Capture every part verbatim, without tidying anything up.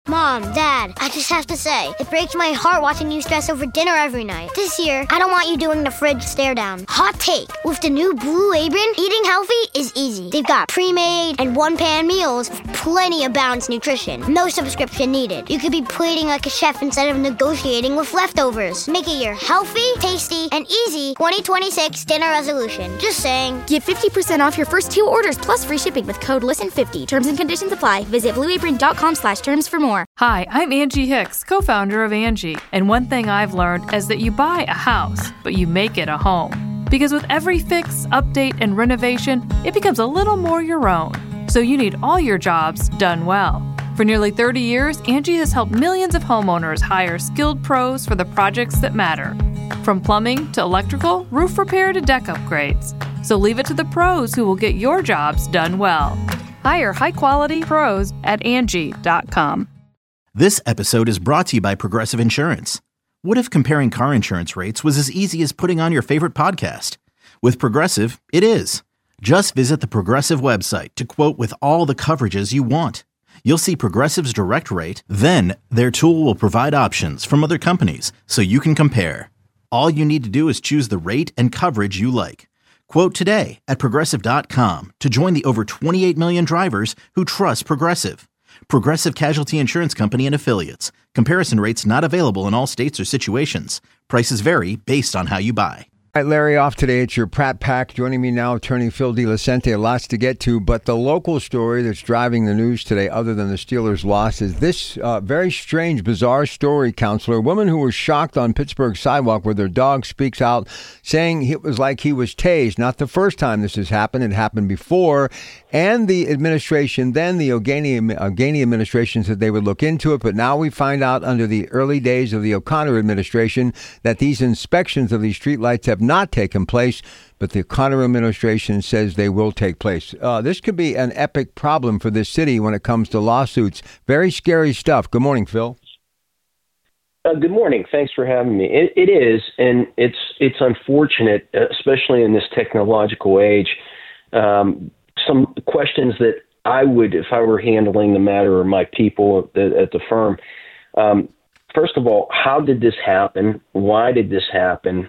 Mom, Dad, I just have to say, it breaks my heart watching you stress over dinner every night. This year, I don't want you doing the fridge stare down. Hot take, with the new Blue Apron, eating healthy is easy. They've got pre-made and one-pan meals with plenty of balanced nutrition. No subscription needed. You could be plating like a chef instead of negotiating with leftovers. Make it your healthy, tasty, and easy twenty twenty-six dinner resolution. Just saying. Get fifty percent off your first two orders plus free shipping with code listen fifty. Terms and conditions apply. Visit blueapron.com slash terms for more. Hi, I'm Angie Hicks, co-founder of Angie, and one thing I've learned is that you buy a house, but you make it a home. Because with every fix, update, and renovation, it becomes a little more your own. So you need all your jobs done well. For nearly thirty years, Angie has helped millions of homeowners hire skilled pros for the projects that matter. From plumbing to electrical, roof repair to deck upgrades. So leave it to the pros who will get your jobs done well. Hire high-quality pros at Angie dot com. This episode is brought to you by Progressive Insurance. What if comparing car insurance rates was as easy as putting on your favorite podcast? With Progressive, it is. Just visit the Progressive website to quote with all the coverages you want. You'll see Progressive's direct rate, then their tool will provide options from other companies so you can compare. All you need to do is choose the rate and coverage you like. Quote today at Progressive dot com to join the over twenty-eight million drivers who trust Progressive. Progressive Casualty Insurance Company and Affiliates. Comparison rates not available in all states or situations. Prices vary based on how you buy. All right, Larry, off today. It's your Pratt Pack. Joining me now, attorney Phil DeLucente. Lots to get to, but the local story that's driving the news today, other than the Steelers' loss, is this uh, very strange, bizarre story, Counselor. A woman who was shocked on Pittsburgh sidewalk where their dog speaks out, saying it was like he was tased. Not the first time this has happened. It happened before. And the administration, then the Ogani, Ogani administration, said they would look into it. But now we find out under the early days of the O'Connor administration that these inspections of these streetlights have not taken place, but the O'Connor administration says they will take place. Uh, this could be an epic problem for this city when it comes to lawsuits. Very scary stuff. Good morning, Phil. Uh, good morning. Thanks for having me. It, it is, and it's it's unfortunate, especially in this technological age. Um, some questions that I would, if I were handling the matter, or my people at the, at the firm. Um, first of all, how did this happen? Why did this happen?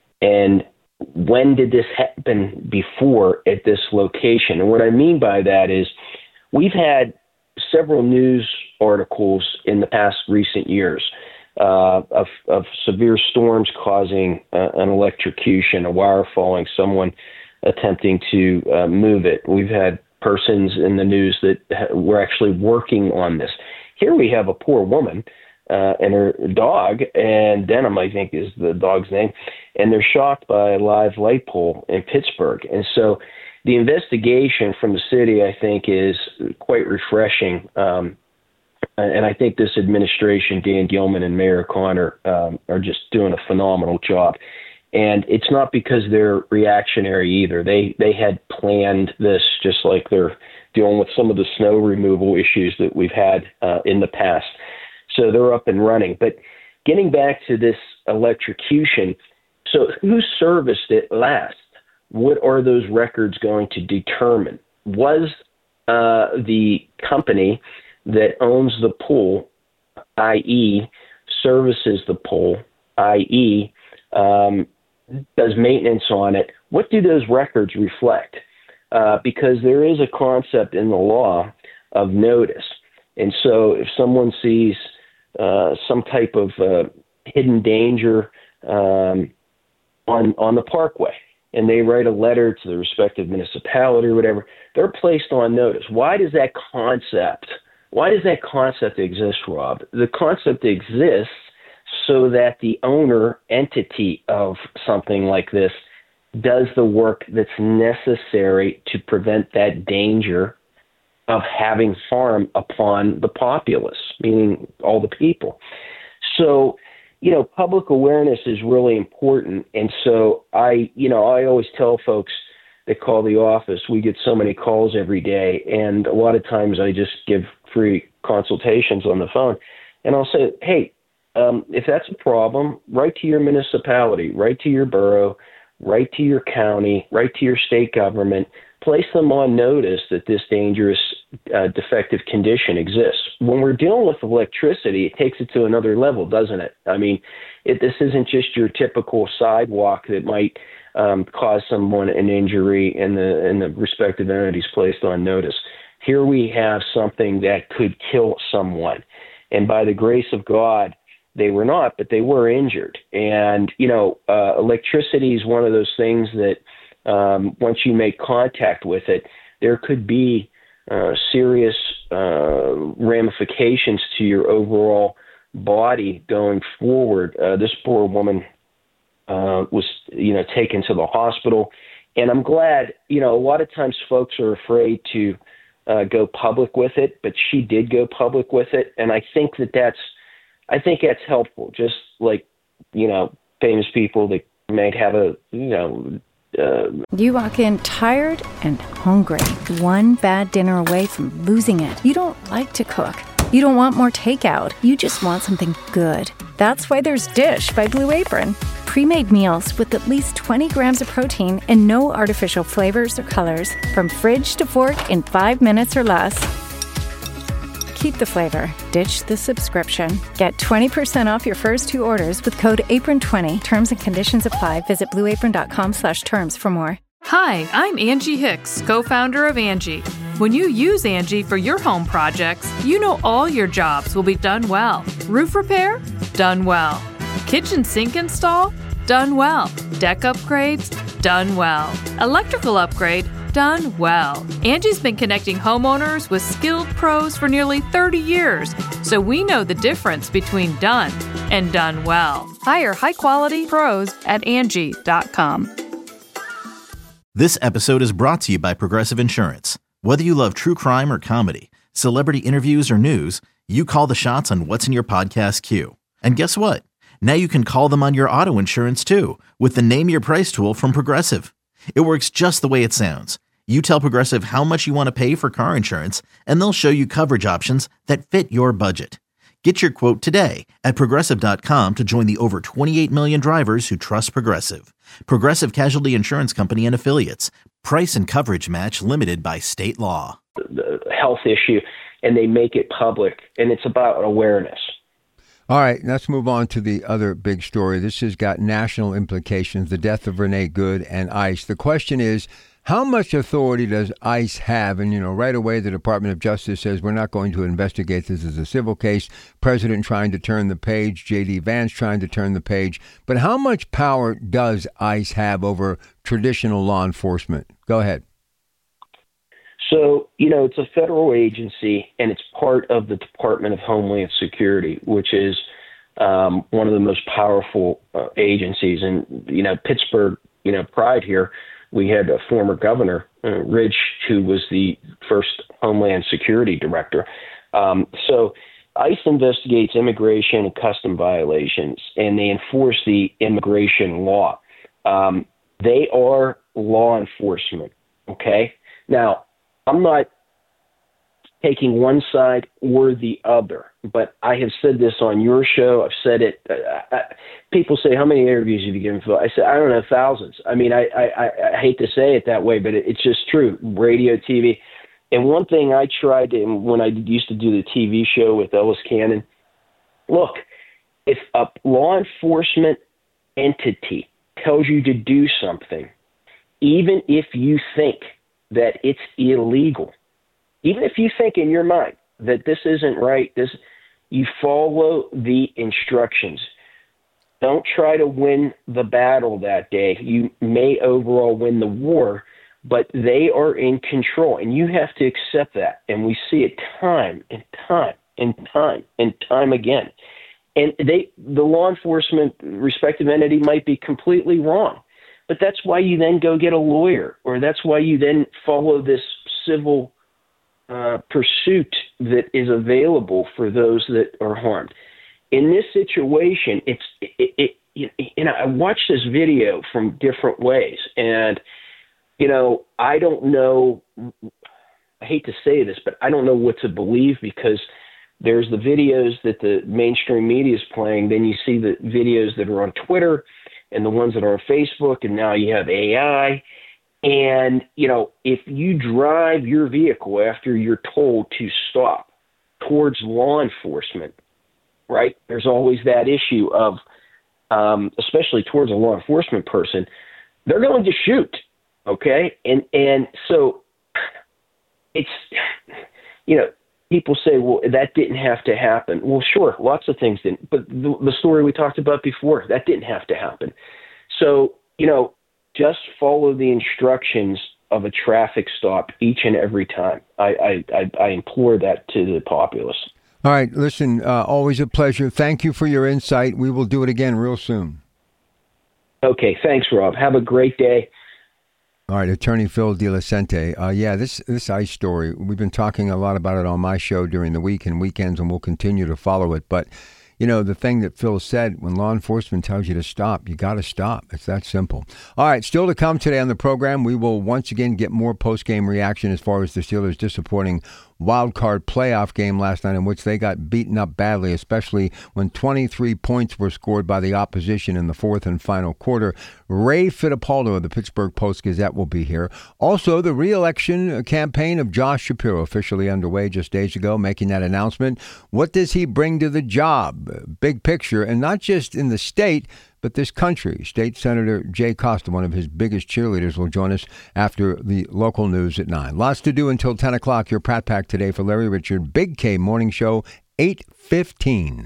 And when did this happen before at this location? And what I mean by that is we've had several news articles in the past recent years uh, of, of severe storms causing uh, an electrocution, a wire falling, someone attempting to uh, move it. We've had persons in the news that were actually working on this. Here we have a poor woman Uh, and her dog, and Denham, I think, is the dog's name, and they're shocked by a live light pole in Pittsburgh. And so the investigation from the city, I think, is quite refreshing. Um, and I think this administration, Dan Gilman and Mayor Connor, um, are just doing a phenomenal job. And it's not because they're reactionary either. They they had planned this, just like they're dealing with some of the snow removal issues that we've had uh, in the past. So they're up and running. But getting back to this electrocution, so who serviced it last? What are those records going to determine? Was uh, the company that owns the pool, that is services the pool, that is um, does maintenance on it, what do those records reflect? Uh, because there is a concept in the law of notice. And so if someone sees uh, some type of uh, hidden danger um, on on the parkway, and they write a letter to the respective municipality or whatever, they're placed on notice. Why does that concept, why does that concept exist, Rob? The concept exists so that the owner entity of something like this does the work that's necessary to prevent that danger of having harm upon the populace, meaning all the people. So, you know, public awareness is really important. And so I, you know, I always tell folks that call the office, we get so many calls every day. And a lot of times I just give free consultations on the phone. And I'll say, hey, um, if that's a problem, write to your municipality, write to your borough, write to your county, write to your state government, place them on notice that this dangerous uh, defective condition exists. When we're dealing with electricity, it takes it to another level, doesn't it? I mean, it, this isn't just your typical sidewalk that might um, cause someone an injury and the, and the respective entities placed on notice. Here we have something that could kill someone. And by the grace of God, they were not, but they were injured. And, you know, uh, electricity is one of those things that um, once you make contact with it, there could be uh, serious uh, ramifications to your overall body going forward. Uh, this poor woman uh, was, you know, taken to the hospital. And I'm glad, you know, a lot of times folks are afraid to uh, go public with it, but she did go public with it. And I think that that's, I think that's helpful. Just like, you know, famous people that might have a, you know, uh, you walk in tired and hungry, one bad dinner away from losing it. You don't like to cook. You don't want more takeout. You just want something good. That's why there's Dish by Blue Apron. Pre-made meals with at least twenty grams of protein and no artificial flavors or colors. From fridge to fork in five minutes or less. Keep the flavor. Ditch the subscription. Get twenty percent off your first two orders with code apron twenty. Terms and conditions apply. Visit blueapron.com slash terms for more. Hi, I'm Angie Hicks, co-founder of Angie. When you use Angie for your home projects, you know all your jobs will be done well. Roof repair? Done well. Kitchen sink install? Done well. Deck upgrades? Done well. Electrical upgrade? Done well. Angie's been connecting homeowners with skilled pros for nearly thirty years, so we know the difference between done and done well. Hire high-quality pros at Angie dot com. This episode is brought to you by Progressive Insurance. Whether you love true crime or comedy, celebrity interviews or news, you call the shots on what's in your podcast queue. And guess what? Now you can call them on your auto insurance too with the Name Your Price tool from Progressive. It works just the way it sounds. You tell Progressive how much you want to pay for car insurance, and they'll show you coverage options that fit your budget. Get your quote today at Progressive dot com to join the over twenty-eight million drivers who trust Progressive. Progressive Casualty Insurance Company and Affiliates. Price and coverage match limited by state law. The health issue, and they make it public, and it's about awareness. All right, let's move on to the other big story. This has got national implications, the death of Renee Good and ICE. The question is, how much authority does ICE have? And, you know, right away, the Department of Justice says we're not going to investigate this as a civil case. President trying to turn the page, J D Vance trying to turn the page. But how much power does ICE have over traditional law enforcement? Go ahead. So, you know, it's a federal agency, and it's part of the Department of Homeland Security, which is um, one of the most powerful uh, agencies. And, you know, Pittsburgh, you know, Pride here, we had a former governor, uh, Ridge, who was the first Homeland Security director. Um, so ICE investigates immigration and custom violations, and they enforce the immigration law. Um, they are law enforcement, okay? Now, I'm not taking one side or the other, but I have said this on your show. I've said it. Uh, I, people say, how many interviews have you given? I said, I don't know, thousands. I mean, I, I, I hate to say it that way, but it, it's just true. Radio, T V. And one thing I tried to, when I used to do the T V show with Ellis Cannon, look, if a law enforcement entity tells you to do something, even if you think that it's illegal, even if you think in your mind that this isn't right, this, you follow the instructions. Don't try to win the battle that day. You may overall win the war, but they are in control, and you have to accept that. And we see it time and time and time and time again. And they, the law enforcement respective entity might be completely wrong. But that's why you then go get a lawyer, or that's why you then follow this civil uh, pursuit that is available for those that are harmed. In this situation, it's it, it, it, you know, I watched this video from different ways, and you know, I don't know. I hate to say this, but I don't know what to believe, because there's the videos that the mainstream media is playing. Then you see the videos that are on Twitter and the ones that are on Facebook, and now you have A I. And, you know, if you drive your vehicle after you're told to stop towards law enforcement, right, there's always that issue of, um, especially towards a law enforcement person, they're going to shoot, okay? And and so it's, you know, people say, well, that didn't have to happen. Well, sure, lots of things didn't. But the, the story we talked about before, that didn't have to happen. So, you know, just follow the instructions of a traffic stop each and every time. I, I, I, I implore that to the populace. All right, listen, uh, always a pleasure. Thank you for your insight. We will do it again real soon. Okay, thanks, Rob. Have a great day. All right, Attorney Phil DeLucente. Uh, yeah, this this ICE story, we've been talking a lot about it on my show during the week and weekends, and we'll continue to follow it. But, you know, the thing that Phil said, when law enforcement tells you to stop, you got to stop. It's that simple. All right, still to come today on the program, we will once again get more post-game reaction as far as the Steelers' disappointing wild card playoff game last night in which they got beaten up badly, especially when twenty-three points were scored by the opposition in the fourth and final quarter. Ray Fittipaldo of the Pittsburgh Post-Gazette will be here. Also, the re-election campaign of Josh Shapiro officially underway just days ago, making that announcement. What does he bring to the job? Big picture, and not just in the state, but this country. State Senator Jay Costa, one of his biggest cheerleaders, will join us after the local news at nine. Lots to do until ten o'clock. Your Pratt Pack today for Larry Richard. Big K Morning Show, eight fifteen.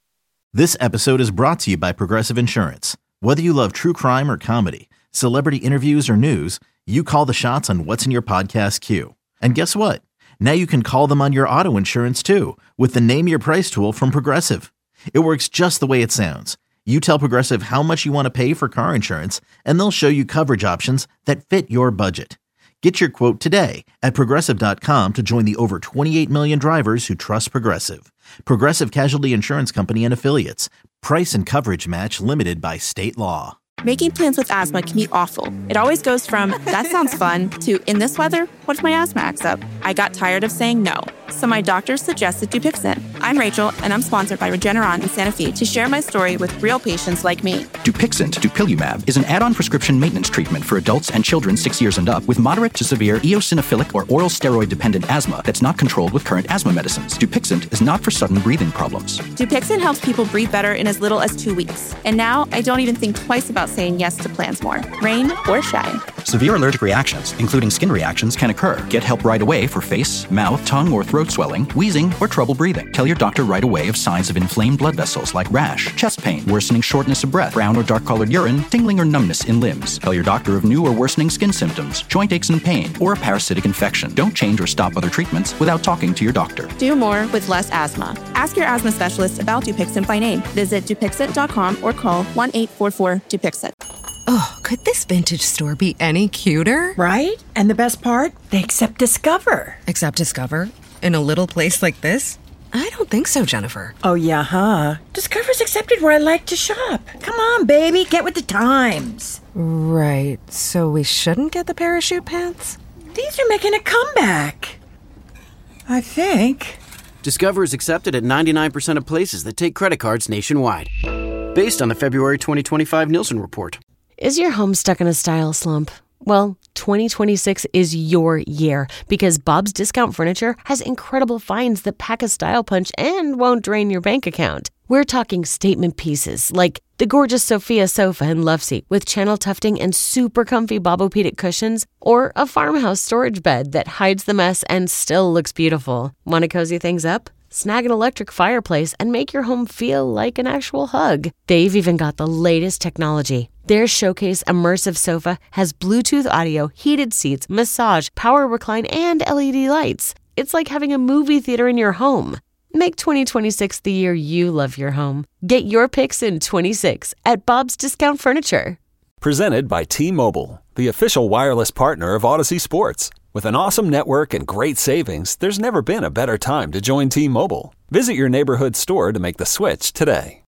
This episode is brought to you by Progressive Insurance. Whether you love true crime or comedy, celebrity interviews or news, you call the shots on what's in your podcast queue. And guess what? Now you can call them on your auto insurance too with the Name Your Price tool from Progressive. It works just the way it sounds. You tell Progressive how much you want to pay for car insurance, and they'll show you coverage options that fit your budget. Get your quote today at Progressive dot com to join the over twenty-eight million drivers who trust Progressive. Progressive Casualty Insurance Company and Affiliates. Price and coverage match limited by state law. Making plans with asthma can be awful. It always goes from, that sounds fun, to, in this weather, what if my asthma acts up? I got tired of saying no, so my doctor suggested Dupixent. I'm Rachel, and I'm sponsored by Regeneron and Sanofi to share my story with real patients like me. Dupixent, dupilumab, is an add-on prescription maintenance treatment for adults and children six years and up with moderate to severe eosinophilic or oral steroid-dependent asthma that's not controlled with current asthma medicines. Dupixent is not for sudden breathing problems. Dupixent helps people breathe better in as little as two weeks. And now I don't even think twice about saying yes to plans more, rain or shine. Severe allergic reactions, including skin reactions, can occur. Get help right away for face, mouth, tongue, or throat swelling, wheezing, or trouble breathing. Tell your doctor right away of signs of inflamed blood vessels like rash, chest pain, worsening shortness of breath, brown or dark-colored urine, tingling or numbness in limbs. Tell your doctor of new or worsening skin symptoms, joint aches and pain, or a parasitic infection. Don't change or stop other treatments without talking to your doctor. Do more with less asthma. Ask your asthma specialist about Dupixent by name. Visit Dupixent dot com or call one eight four four Dupixent. Oh, could this vintage store be any cuter? Right? And the best part? They accept Discover. Accept Discover? In a little place like this? I don't think so, Jennifer. Oh, yeah, huh? Discover's accepted where I like to shop. Come on, baby, get with the times. Right, so we shouldn't get the parachute pants? These are making a comeback. I think. Discover is accepted at ninety-nine percent of places that take credit cards nationwide. Based on the February twenty twenty-five Nielsen report. Is your home stuck in a style slump? Well, twenty twenty-six is your year because Bob's Discount Furniture has incredible finds that pack a style punch and won't drain your bank account. We're talking statement pieces like the gorgeous Sophia sofa and love seat with channel tufting and super comfy Bobopedic cushions, or a farmhouse storage bed that hides the mess and still looks beautiful. Want to cozy things up? Snag an electric fireplace and make your home feel like an actual hug. They've even got the latest technology. Their Showcase Immersive Sofa has Bluetooth audio, heated seats, massage, power recline, and L E D lights. It's like having a movie theater in your home. Make twenty twenty-six the year you love your home. Get your picks in twenty-six at Bob's Discount Furniture. Presented by T-Mobile, the official wireless partner of Odyssey Sports. With an awesome network and great savings, there's never been a better time to join T-Mobile. Visit your neighborhood store to make the switch today.